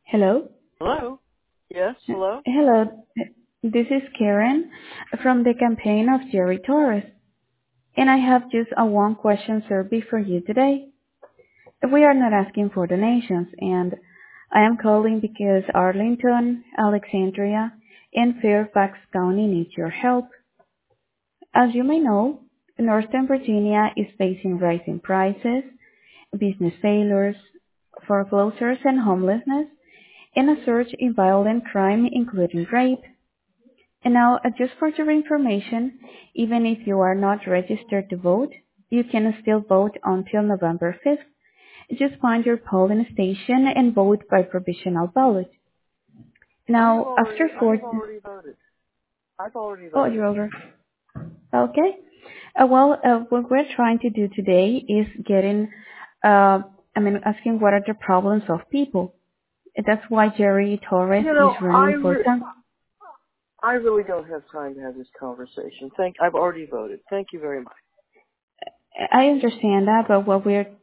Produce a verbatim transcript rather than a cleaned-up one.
Hello? Hello? Yes, hello? Hello, this is Karen from the campaign of Jerry Torres, and I have just a one question survey for you today. We are not asking for donations, and I am calling because Arlington, Alexandria, and Fairfax County need your help. As you may know, Northern Virginia is facing rising prices, business failures, foreclosures and homelessness, and a surge in violent crime, including rape. And now, uh, just for your information, even if you are not registered to vote, you can still vote until November fifth. Just find your polling station and vote by provisional ballot. I have Now, already, after I four, have already voted. I've already oh, voted. you're over. Okay. Uh, well, uh, what we're trying to do today is getting, uh, I mean, asking what are the problems of people. That's why Jerry Torres You is know, I, running for re- Congress. I really don't have time to have this conversation. Thank, I've already voted. Thank you very much. I understand that, but what we're